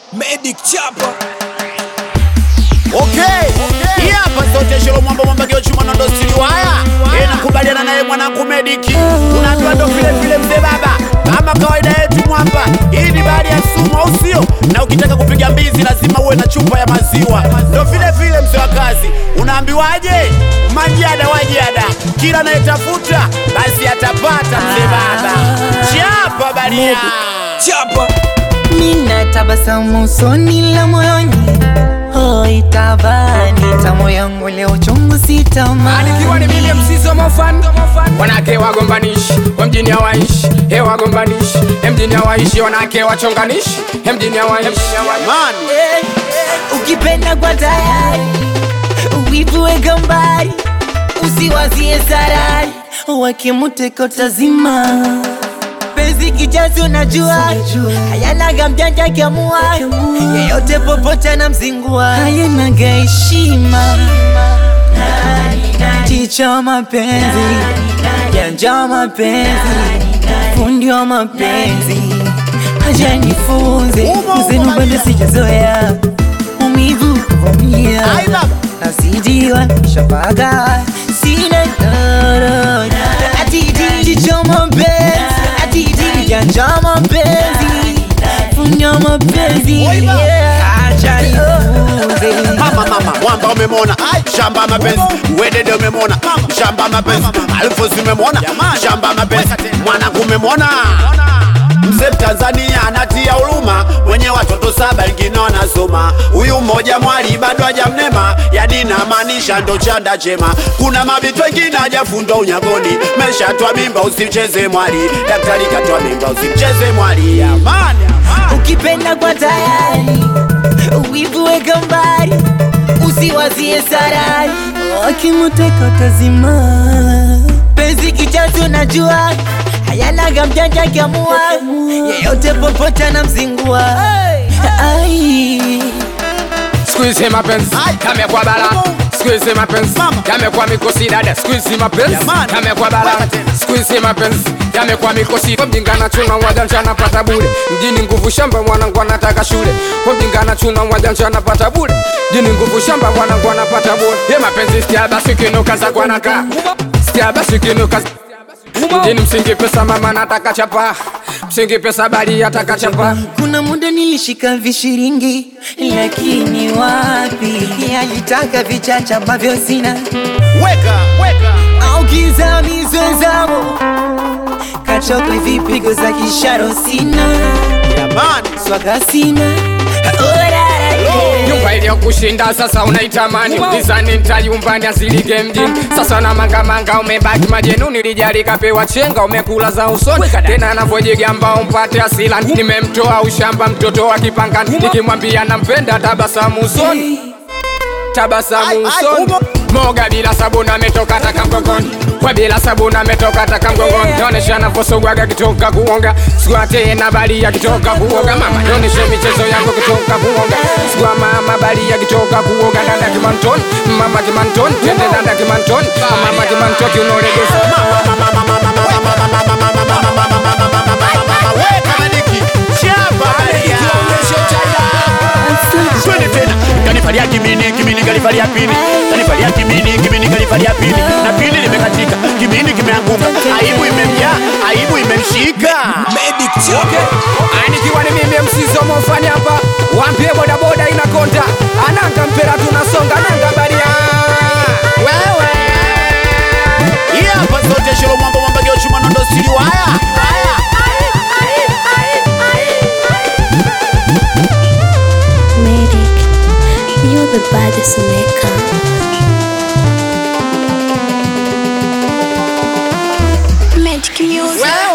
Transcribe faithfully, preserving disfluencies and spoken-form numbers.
Medic Chapa. Okay, hii hapa sote shelo mwamba mwamba kio chuma nondo studio haya. Eh, nakubaliana naye mwanangu Medic. Unaambiwa ndo vile vile mzee baba. Kama kawaida yetu mwamba. Hii ni bahari ya Sumu au sio? Na ukitaka kupiga mbizi lazima uwe na chupa ya maziwa. Ndo vile vile mzee wa kazi. Unaambiwaje? Majiada wajiada. Kila anayetafuta basi atapata mzee baba. Chapa baria. Chapa. Nina tabasamu usoni la moyoni. Hoi tabani tamu yangu leo chungu sitamani. Anikiwa ni mimi msizo mofan wanake wagombanishi mjini hawaishi he wagombanishi mjini hawaishi wanake wachonganishi mjini hawaishi Man, hey, ukipenda kwa tayari uwivu weka mbali usiwazie sarari wakimuteko tazima penzi kijazi unajua hayanaga mjanja kiamua yeyote popote na mzingua hayanaga heshima ticha mapenzi janja mapenzi fundi wa mapenzi haja nifunze mzenu bado sijazoea umivu kuvamia nasijiwa shapaga sina noro atiti ticha mapenzi atiti janja mapenzi fundi wa mapenzi haja nifunze. mama mama mwamba umemona shamba mapenzi wedede umemona shamba mapenzi Alfosi umemona shamba mapenzi mwanangu umemona mzee Tanzania anatia huruma mwenye watoto saba wengine wanasoma huyu mmoja mwali bado hajamnema yani namaanisha ndo chanda chema kuna mabito wengine hajafundwa unyagoni meshatwa mimba usicheze mwali daktari katwa mimba usicheze mwali amani ukipenda kwa tayari uwivu weka mbali usiwazie sarari wakimuteka tazima penzi kichazi unajua hayanaga mjanja kiamua yeyote popote na mzingua ai squeeze mapenzi yamekuwa bala squeeze mapenzi yamekuwa mikosi dada squeeze mapenzi yamekuwa bala squeeze mapenzi yamekuwa mikosi mjingana chuna wajanja napata bure mjini nguvu shamba mwanangu anataka shule mjingana chuna wajanja anapata bure mjini nguvu shamba mwanangu anapata bure ye mapenzi stia basi kinuka za kwa naka stia basi kinuka mjini msingi pesa mama nataka chapa msingi pesa bali ataka chapa kuna muda nilishika vishiringi lakini wapi yalitaka vichacha ambavyo sina weka weka au kiza mizwezamo kachokwe vipigo za kisharo sina jamani swaga sina nyumba ili kushinda sasa unaitamani ulizani nitayumbani asilige mjini sasa na manga manga umebaki majenu nilijali kapewa chenga umekula za usoni tena anavojigamba umpate asila nimemtoa ushamba mtoto wa kipanga nikimwambia nampenda tabasamu usoni tabasamu usoni moga bila sabuni ametoka taka mgongoni kwa bila sabuni ametoka taka mgongoni naonesha navosogwaga kitoka kuonga sikuwa tena bali ya kitoka kuonga mama naonesha michezo yangu kitoka kuonga sikuwa mama bali ya kitoka kuonga dada kimantoni mama kimantoni tende dada kimantoni mama kimantoni unolegeza kanifalia kimini kimini kanifalia pili kanifalia kimini kimini kanifalia pili na pili limekatika kimini kimeanguka aibu imemjaa aibu imemshika Medic Chapa. anikiwa ni mimi msizo mofani hapa wampie boda boda inakonda ananga mpera tunasonga nanga baria wewe hii hapa sote shelo mwamba mwamba kio chuma nondo studio haya Medic, you're the baddest maker. Magic music.